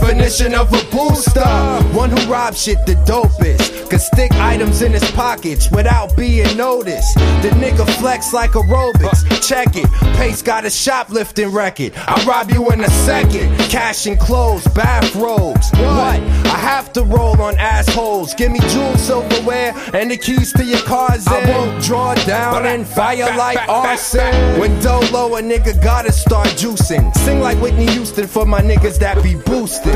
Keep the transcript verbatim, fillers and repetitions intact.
definition of a booster. One who robs shit the dopest, could stick items in his pockets without being noticed. The nigga flex like aerobics. Check it, Pace got a shoplifting record. I'll rob you in a second. Cash and clothes, bathrobes. What? I have to roll on assholes. Give me jewel silverware and the keys to your cars. I won't draw down and fire like arson. When dough low, a nigga gotta start juicing. Sing like Whitney Houston for my niggas that be boosted.